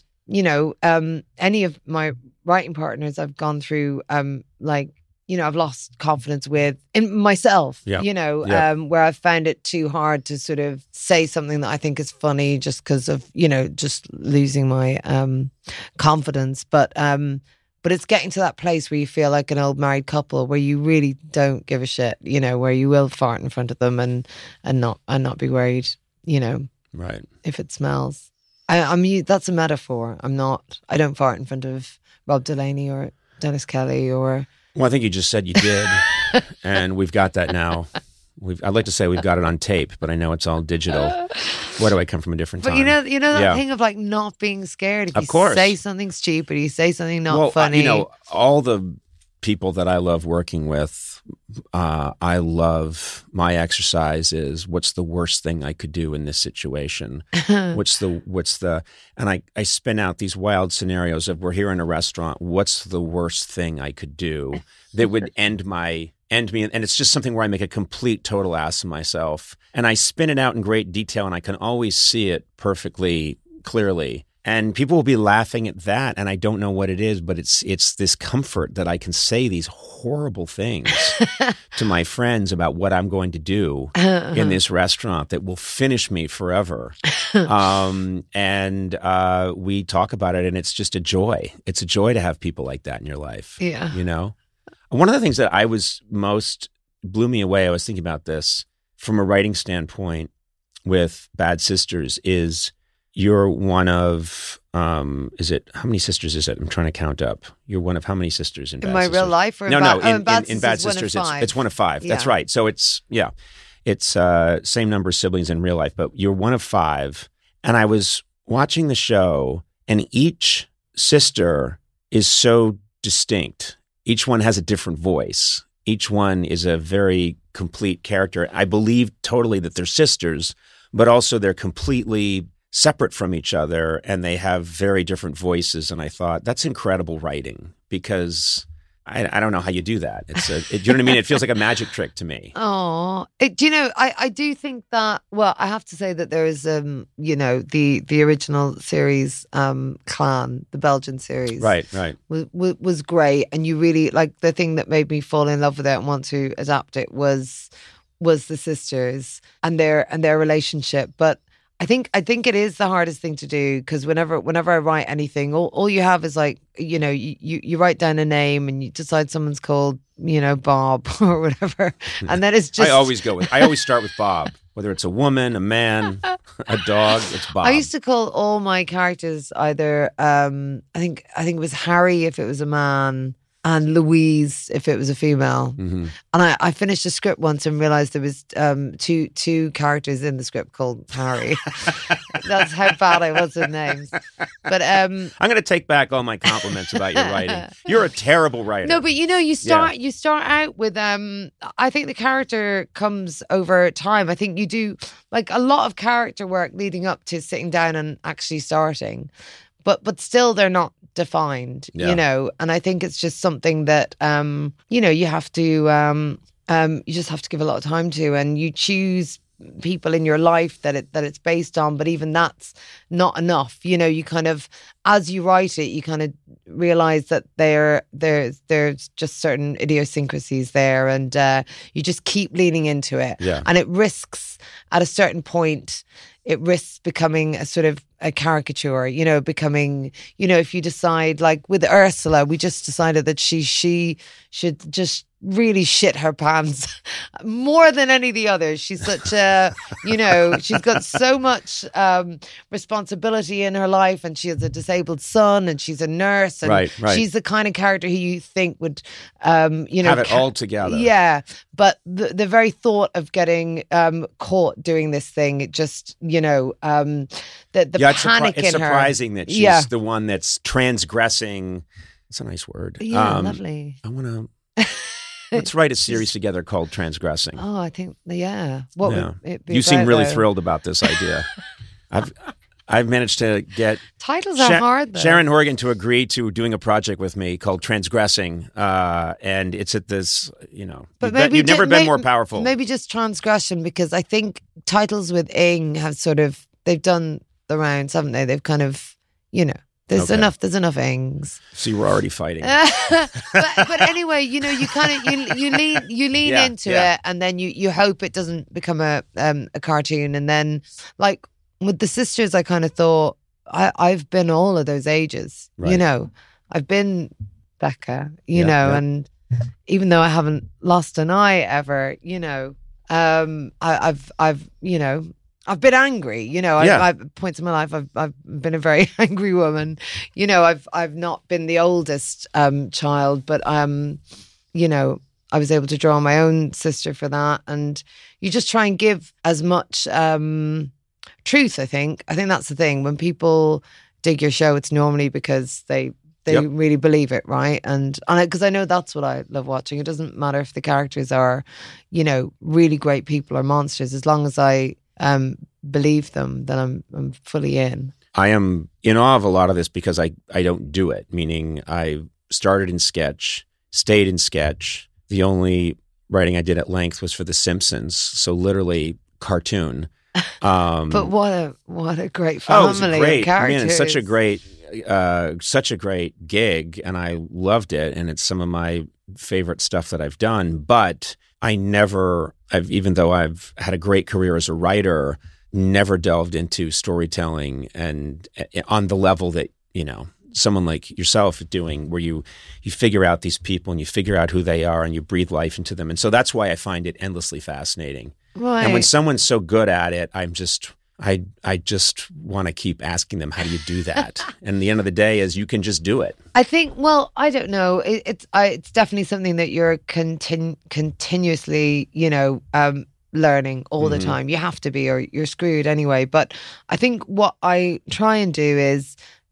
any of my writing partners I've gone through, I've lost confidence in myself, Yeah. where I've found it too hard to sort of say something that I think is funny just because of, just losing my confidence. But it's getting to that place where you feel like an old married couple where you really don't give a shit, where you will fart in front of them and not be worried, Right. if it smells. That's a metaphor. I don't fart in front of Rob Delaney or Dennis Kelly or... Well, I think you just said you did, and we've got that now. I'd like to say we've got it on tape, but I know it's all digital. Why do I come from a different time? But you know that Yeah. thing of like not being scared. If Of you course. say something stupid, you say something not funny. All the people that I love working with, I love my exercise is what's the worst thing I could do in this situation? what's the and I spin out these wild scenarios of we're here in a restaurant. What's the worst thing I could do that would end me? And it's just something where I make a complete total ass of myself. And I spin it out in great detail, and I can always see it perfectly clearly. And people will be laughing at that, and I don't know what it is, but it's this comfort that I can say these horrible things to my friends about what I'm going to do in this restaurant that will finish me forever. And we talk about it, and it's just a joy. It's a joy to have people like that in your life. Yeah. One of the things that blew me away, I was thinking about this from a writing standpoint with Bad Sisters, is you're one of, how many sisters is it? I'm trying to count up. You're one of how many sisters in Bad my Sisters? real life? Or in Bad Bad Sisters, Sisters, one of five. it's one of five. That's Yeah. right. So it's same number of siblings in real life, but you're one of five. And I was watching the show, and each sister is so distinct. Each one has a different voice. Each one is a very complete character. I believe totally that they're sisters, but also they're completely separate from each other, and they have very different voices. And I thought, that's incredible writing, because I don't know how you do that. You know what I mean? It feels like a magic trick to me. Oh, do you know? I do think that. Well, I have to say that there is, the original series, Clan, the Belgian series, Right. was great, and you really like the thing that made me fall in love with it and want to adapt it was the sisters and their relationship, but. I think it is the hardest thing to do, because whenever I write anything, all you have is like, you write down a name and you decide someone's called, Bob or whatever. And then it's just... I always start with Bob, whether it's a woman, a man, a dog, it's Bob. I used to call all my characters either, I think it was Harry if it was a man, and Louise if it was a female. Mm-hmm. And I finished a script once and realised there was two characters in the script called Harry. That's how bad I was with names. But I'm going to take back all my compliments about your writing. You're a terrible writer. No, but you start out with I think the character comes over time. I think you do like a lot of character work leading up to sitting down and actually starting. But still they're not defined, and I think it's just something that, you have to, you just have to give a lot of time to, and you choose people in your life that it's based on, but even that's not enough. You kind of, as you write it, you kind of realize that there's just certain idiosyncrasies there, and you just keep leaning into it. Yeah. And it risks at a certain point, it risks becoming a sort of a caricature, becoming, if you decide, like with Ursula, we just decided that she should just really shit her pants more than any of the others. She's such a, she's got so much responsibility in her life, and she has a disabled son, and she's a nurse, and right. she's the kind of character who you think would, have it all together. Yeah, but the very thought of getting caught doing this thing, it just, the panic in her. It's surprising that she's the one that's transgressing. It's a nice word. Yeah, lovely. I want to. Let's write a series together called Transgressing. Oh, I think, What would it be? You seem about, really though? thrilled about this idea. I've managed to get titles are hard, though. Sharon Horgan to agree to doing a project with me called Transgressing, and it's at this, But you've never been more powerful. Maybe just Transgression, because I think titles with ing have they've done the rounds, haven't they? They've kind of, There's enough ings. So you were already fighting. but anyway, you kind of you lean into it, and then you hope it doesn't become a cartoon. And then, like with the sisters, I kind of thought I've been all of those ages. Right. I've been Becca. And even though I haven't lost an eye ever, I've been angry, I've points in my life. I've been a very angry woman. I've not been the oldest child, but I was able to draw on my own sister for that. And you just try and give as much truth. I think that's the thing. When people dig your show, it's normally because they really believe it, right? And because I know that's what I love watching. It doesn't matter if the characters are, really great people or monsters, as long as I believe them, then I'm fully in. I am in awe of a lot of this because I don't do it, meaning I started in sketch, stayed in sketch. The only writing I did at length was for The Simpsons, so literally cartoon. But what a great family of characters. I mean, it's such a great gig, and I loved it, and it's some of my favorite stuff that I've done. But even though I've had a great career as a writer, never delved into storytelling and on the level that, someone like yourself is doing, where you figure out these people and you figure out who they are and you breathe life into them. And so that's why I find it endlessly fascinating. Right. And when someone's so good at it, I just want to keep asking them, how do you do that? And the end of the day is you can just do it. I think, I don't know. It's definitely something that you're continuously, learning all the time. You have to be, or you're screwed anyway. But I think what I try and do is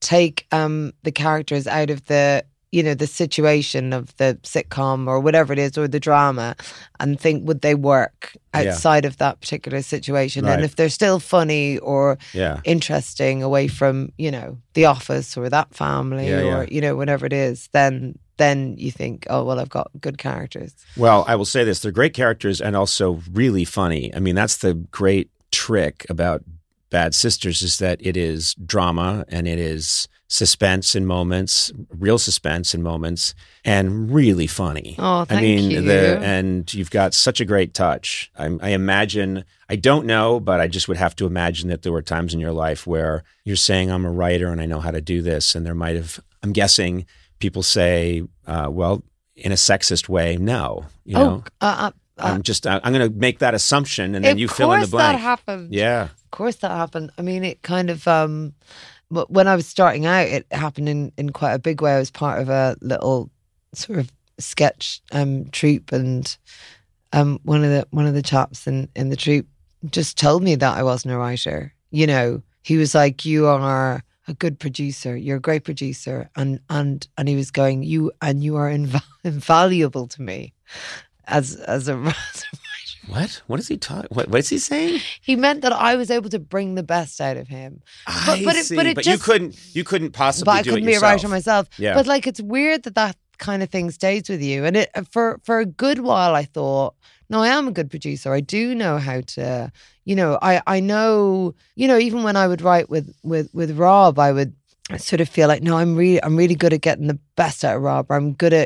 take the characters out of the the situation of the sitcom or whatever it is, or the drama, and think, would they work outside of that particular situation? Right. And if they're still funny or interesting away from, The Office or That Family or, whatever it is, then you think, oh, well, I've got good characters. Well, I will say this. They're great characters and also really funny. I mean, that's the great trick about Bad Sisters, is that it is drama and it is suspense in moments, real suspense in moments, and really funny. Oh, thank you. And you've got such a great touch. I imagine, I don't know, but I just would have to imagine that there were times in your life where you're saying, I'm a writer and I know how to do this. And there might have, I'm guessing, people say, well, in a sexist way, no. I'm going to make that assumption, and then you fill in the blank. Of course that happened. Yeah. Of course that happened. I mean, it kind of, when I was starting out, it happened in quite a big way. I was part of a little sort of sketch troupe, and one of the chaps in the troupe just told me that I wasn't a writer. He was like, "You are a good producer. You're a great producer," and he was going, "You are invaluable to me as a writer." What? What is he talking? What is he saying? He meant that I was able to bring the best out of him. But you couldn't possibly. But I couldn't be a writer myself. Yeah. But it's weird that kind of thing stays with you. And for a good while, I thought, no, I am a good producer. I do know how to. I know. Even when I would write with Rob, I would sort of feel like, no, I'm really good at getting the best out of Rob. Or I'm good at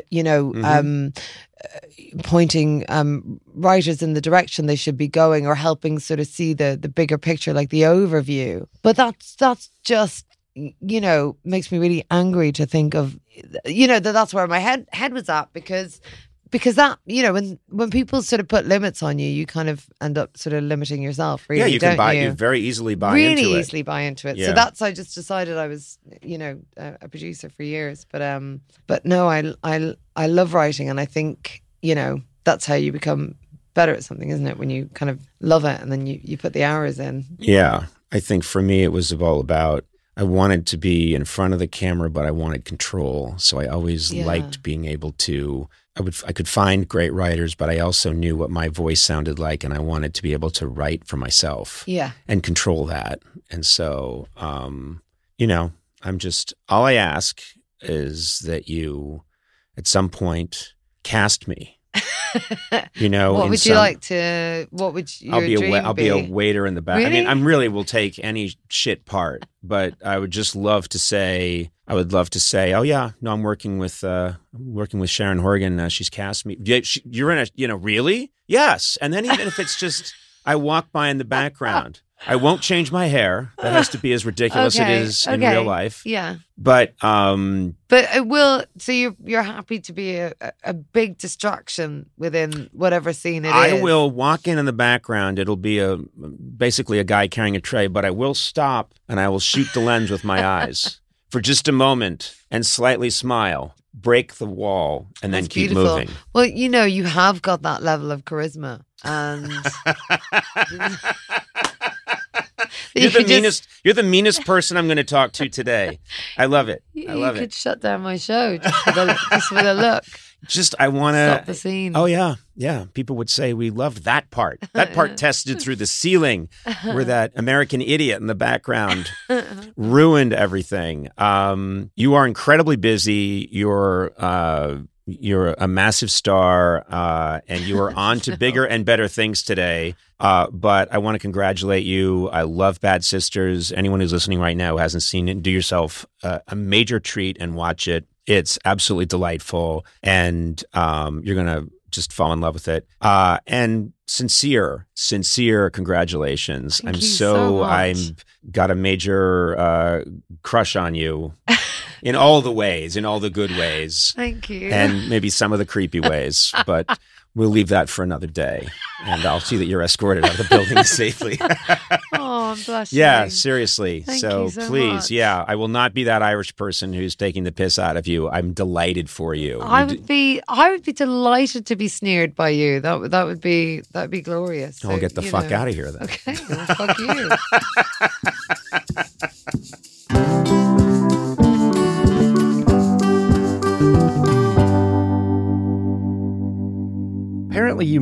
pointing writers in the direction they should be going, or helping sort of see the bigger picture, like the overview. But that's just makes me really angry to think of that's where my head was at, because that when people sort of put limits on you, you kind of end up sort of limiting yourself. Really, you very easily buy into it. Really easily buy into it. Yeah. So that's, I just decided I was a producer for years. But no, I love writing, and I think that's how you become better at something, isn't it? When you kind of love it and then you put the hours in. Yeah, I think for me it was all about, I wanted to be in front of the camera, but I wanted control. So I always liked being able to. I could find great writers, but I also knew what my voice sounded like, and I wanted to be able to write for myself. Yeah. And control that. And so, I'm just, all I ask is that you, at some point, cast me. What would you like to? What would your dream be? I'll be a waiter in the back. Really? I mean, will take any shit part, but I would just love to say. I would love to say, oh yeah, no, I'm working with Sharon Horgan. She's cast me. You're in a, really? Yes. And then even if it's just, I walk by in the background. I won't change my hair. That has to be as ridiculous as it is in real life. Yeah. But it will. So you're happy to be a big distraction within whatever scene it is. I will walk in the background. It'll be basically a guy carrying a tray, but I will stop and I will shoot the lens with my eyes for just a moment and slightly smile, break the wall, and then keep moving. Well, you have got that level of charisma, and You're the meanest person I'm going to talk to today. I love it. I love it. You could shut down my show just with a look. I want to stop the scene. Oh yeah. People would say we loved that part. That part tested through the ceiling, where that American idiot in the background ruined everything. You are incredibly busy. You're a massive star, and you are on to bigger and better things today. But I want to congratulate you. I love Bad Sisters. Anyone who's listening right now who hasn't seen it, do yourself a major treat and watch it. It's absolutely delightful, and you're going to just fall in love with it. And sincere congratulations. Thank you so much. I'm got a major crush on you. In all the ways, in all the good ways. Thank you. And maybe some of the creepy ways, but we'll leave that for another day. And I'll see that you're escorted out of the building safely. Oh, I'm blushing. Yeah, seriously. Thank you so please, much. I will not be that Irish person who's taking the piss out of you. I'm delighted for you. I would be delighted to be sneered by you. That would be glorious. I'll get the fuck out of here then. Okay, well, fuck you.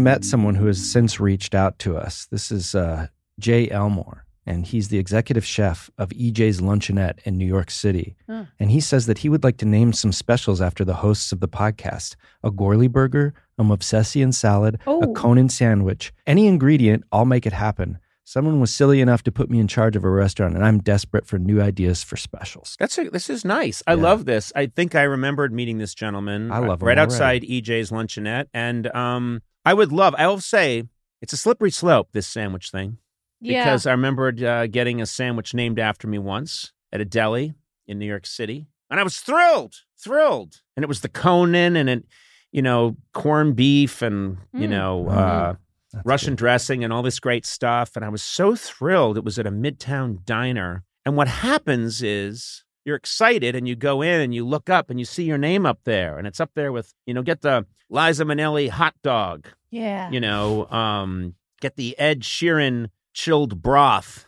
met someone who has since reached out to us. This is Jay Elmore, and he's the executive chef of EJ's Luncheonette in New York City. And he says that he would like to name some specials after the hosts of the podcast: a Gorley burger, a Movsesian salad, a Conan sandwich. Any ingredient, I'll make it happen. Someone was silly enough to put me in charge of a restaurant, and I'm desperate for new ideas for specials. This is nice. I love this. I think I remembered meeting this gentleman. I love him right already. outside EJ's Luncheonette, and I'll say it's a slippery slope, this sandwich thing, because I remembered getting a sandwich named after me once at a deli in New York City, and I was thrilled, and it was the Conan, and it, corned beef, and Russian dressing and all this great stuff. And I was so thrilled. It was at a Midtown diner. And what happens is you're excited and you go in and you look up and you see your name up there. And it's up there with, get the Liza Minnelli hot dog. Yeah. Get the Ed Sheeran chilled broth.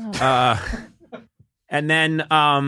And then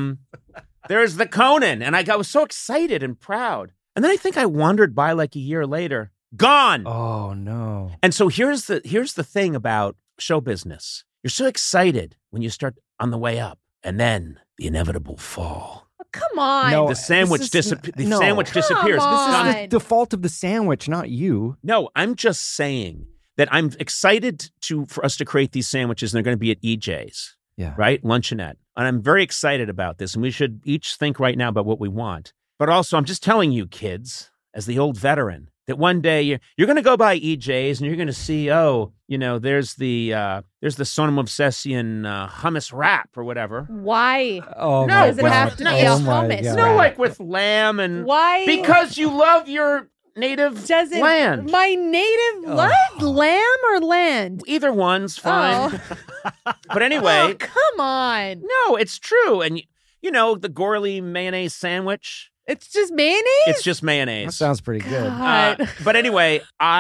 there's the Conan. And I was so excited and proud. And then I think I wandered by like a year later. Gone. Oh, no. And so here's the thing about show business. You're so excited when you start on the way up, and then the inevitable fall. Oh, come on. No, The sandwich disappears. Come disappears. on. This is the fault of the sandwich, not you. No, I'm just saying that I'm excited for us to create these sandwiches, and they're going to be at EJ's. Yeah. Right? Luncheonette. And I'm very excited about this, and we should each think right now about what we want. But also, I'm just telling you, kids, as the old veteran, that one day you're going to go by EJ's and you're going to see, there's the Sonam Movsesian hummus wrap or whatever. Why? Oh, No, my Does it God. have to be no, a Oh, my hummus? God. No, like with lamb and Why? because you love your native Does it land. my native lamb or land? Either one's fine. But anyway, Oh, come on. no, it's true. And the Gorley mayonnaise sandwich. It's just mayonnaise? It's just mayonnaise. That sounds pretty good. God. But anyway,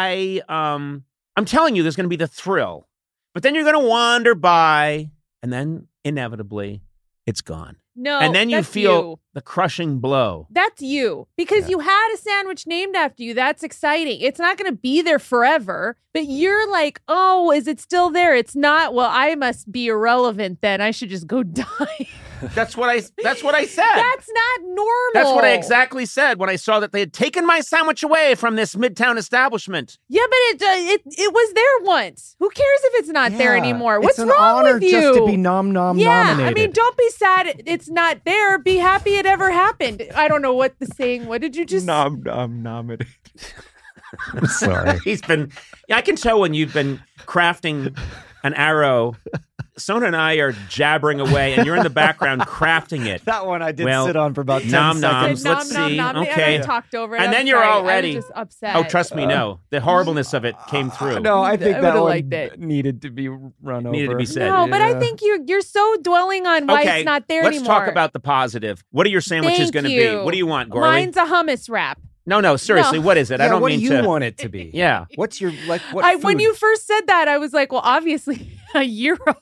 I'm telling you, there's going to be the thrill. But then you're going to wander by, and then inevitably, it's gone. No, and then you that's feel you. the crushing blow. That's you. Because you had a sandwich named after you. That's exciting. It's not going to be there forever. But you're like, oh, is it still there? It's not. Well, I must be irrelevant then. I should just go die. That's what I said. That's not normal. That's what I exactly said when I saw that they had taken my sandwich away from this Midtown establishment. Yeah, but it was there once. Who cares if it's not there Yeah, anymore? it's What's an wrong honor with you? just to be nominated. I mean, don't be sad it's not there. Be happy it ever happened. I don't know what the saying. What did you just? I'm nominated. I'm sorry. I can tell when you've been crafting an arrow. Sona and I are jabbering away, and you're in the background crafting it. That one I did Well, sit on for about 10 nom seconds. noms. Let's see. And Okay. I talked over it. And I'm then you're sorry. already- I was just upset. Oh, trust me, no. The horribleness of it came through. No, I think I that would've one liked it. needed to be run over. Needed to be said. No, but I Yeah. think you're so dwelling on why Okay, it's not there let's anymore. talk about the positive. What are your sandwiches Thank going to be? you. What do you want, Gorley? Mine's a hummus wrap. No, seriously, No. what is it? I Yeah, don't what mean do you to. want it to be? Yeah. What's your what? When food? you first said that, I was like, well, obviously a gyro.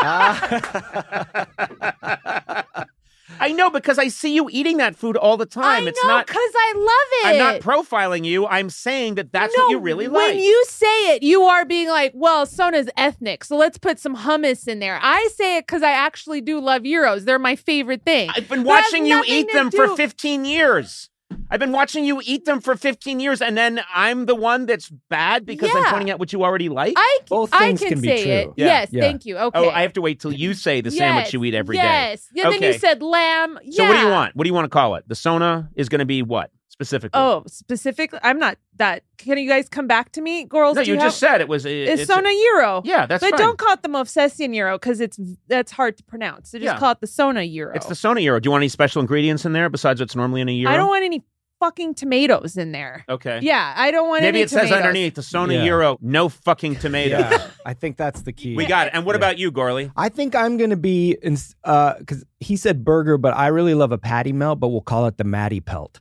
I know because I see you eating that food all the time. I It's know, not. because I love it. I'm not profiling you. I'm saying that that's No, what you really like. When you say it, you are being like, well, Sona's ethnic, so let's put some hummus in there. I say it because I actually do love gyros. They're my favorite thing. I've been That has watching you nothing eat to them do- for 15 years. I've been watching you eat them for 15 years, and then I'm the one that's bad because I'm Yeah. pointing out what you already like? Both I things can can be say true. it. Yeah. Yes, Yeah. thank you. Okay. Oh, I have to wait till you say the sandwich you eat every day. Yes. Yeah, then you Okay. said lamb. So what do you Yeah. want? What do you want to call it? The Sona is going to be what specifically? Oh, specifically, I'm not that. Can you guys come back to me, girls? no, do you have- just said it was. It's Sona gyro. Yeah, that's but fine. don't call it the Movsesian gyro because that's hard to pronounce. So just Yeah. call it the Sona gyro. It's the Sona gyro. Do you want any special ingredients in there besides what's normally in a gyro? I don't want any fucking tomatoes in there. Okay. Yeah, I don't want Maybe any it says tomatoes. underneath the Sona Yeah. gyro, no fucking tomatoes. Yeah, I think that's the key. We got it. And what Yeah. about you, Gorley? I think I'm going to be, because he said burger, but I really love a patty melt, but we'll call it the Matty Pelt.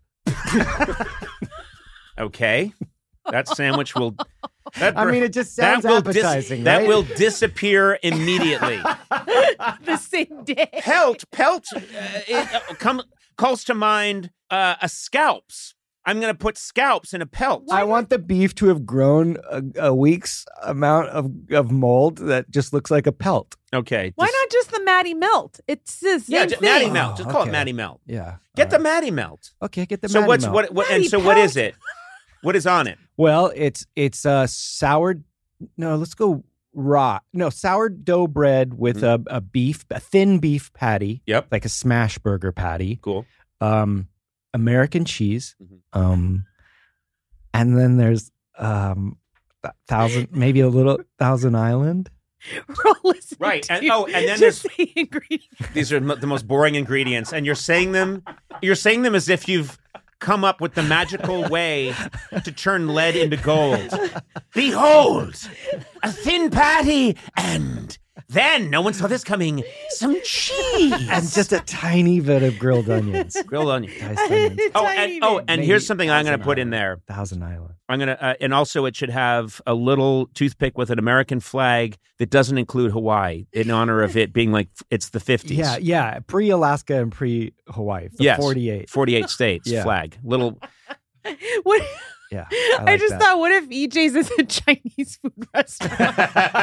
Okay. That sandwich will. I mean, it just sounds that will appetizing, That right? will disappear immediately. The same day. Pelt calls to mind a scalps. I'm going to put scalps in a pelt. I want the beef to have grown a week's amount of mold that just looks like a pelt. Okay. Why not just the Maddie Melt? It's the same thing. Maddie Melt. Just call it okay. Maddie Melt. Yeah. Get the Maddie Melt. Okay, get the So Maddie Melt. what Maddie what is it? What is on it? Well, it's sourdough bread with a thin beef patty. Yep. Like a smash burger patty. Cool. American cheese. Mhm. And then there's Thousand Island. We're all listening Right. to And you and then just there's say ingredients. these are the most boring ingredients, and you're saying them as if you've come up with the magical way to turn lead into gold. Behold, a thin patty, and then, no one saw this coming, some cheese. And just a tiny bit of grilled onions. Grilled onion. Diced onions. And here's something I'm going to put in there. Thousand Island. I'm going to, and also it should have a little toothpick with an American flag that doesn't include Hawaii in honor of it being like it's the 50s. Yeah. Pre-Alaska and pre-Hawaii. The Yes. 48 states Yeah. flag. Little. What? Yeah. I just thought, what if EJ's is a Chinese food restaurant?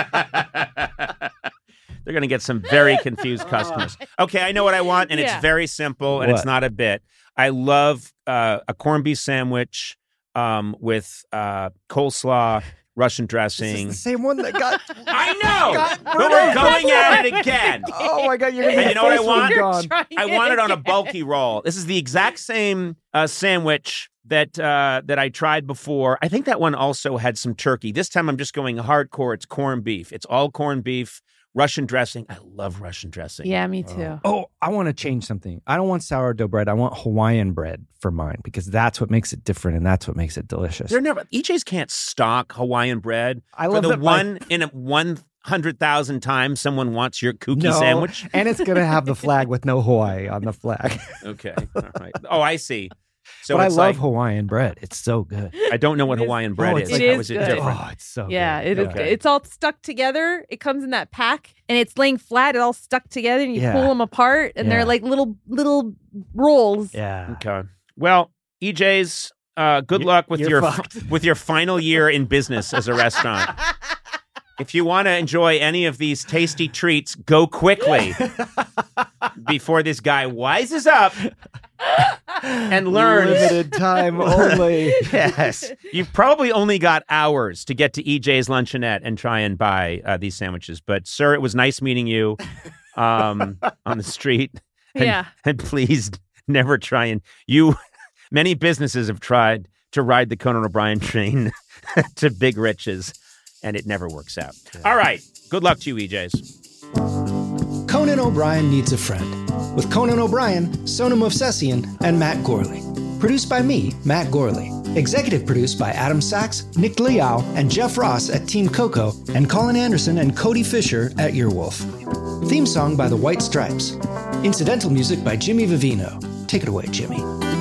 They're going to get some very confused customers. Okay, I know what I want, and it's very simple, and it's What? not a bit. I love a corned beef sandwich with coleslaw, Russian This dressing. is the same one that got. I know, but we're going at it again. Oh my God! You're gonna And you know what I want? You're Gone. trying I want it on a again. bulky roll. This is the exact same sandwich that I tried before. I think that one also had some turkey. This time I'm just going hardcore. It's corned beef. It's all corned beef, Russian dressing. I love Russian dressing. Yeah, me too. Oh, I want to change something. I don't want sourdough bread. I want Hawaiian bread for mine because that's what makes it different and that's what makes it delicious. They're never. EJ's can't stock Hawaiian bread. I For love the that one in 100,000 times someone wants your kooky sandwich. And it's gonna have the flag with no Hawaii on the flag. Okay, all right. Oh, I see. So but I it's love like, Hawaiian bread. It's so good. I don't know what Hawaiian bread it's is. like- How is it It is different? Oh, it's so Yeah, good. it's all stuck together. It comes in that pack, and it's laying flat. It all stuck together, and you Yeah. pull them apart, and Yeah. they're like little rolls. Yeah. Okay. Well, EJ's, good luck with you're your fucked. with your final year in business as a restaurant. If you want to enjoy any of these tasty treats, go quickly before this guy wises up and learns. Limited time only. Yes. You've probably only got hours to get to EJ's Luncheonette and try and buy these sandwiches. But, sir, it was nice meeting you on the street. And, Yeah. And please never try and many businesses have tried to ride the Conan O'Brien train to big riches, and it never works out. All right. Good luck to you, EJ's. Conan O'Brien Needs a Friend, with Conan O'Brien, Sonam Movsesian, and Matt Gorley. Produced by me, Matt Gorley. Executive produced by Adam Sachs, Nick Liao, and Jeff Ross at Team Coco, and Colin Anderson and Cody Fisher at Earwolf. Theme song by The White Stripes. Incidental music by Jimmy Vivino. Take it away, Jimmy.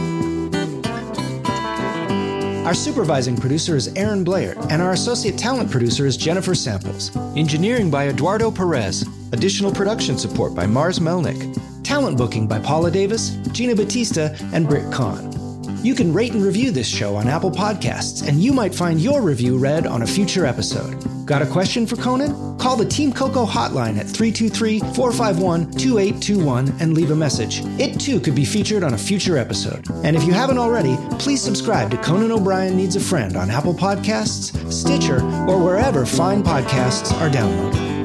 Our supervising producer is Aaron Blair, and our associate talent producer is Jennifer Samples. Engineering by Eduardo Perez. Additional production support by Mars Melnick. Talent booking by Paula Davis, Gina Batista, and Britt Kahn. You can rate and review this show on Apple Podcasts, and you might find your review read on a future episode. Got a question for Conan? Call the Team Coco hotline at 323-451-2821 and leave a message. It too could be featured on a future episode. And if you haven't already, please subscribe to Conan O'Brien Needs a Friend on Apple Podcasts, Stitcher, or wherever fine podcasts are downloaded.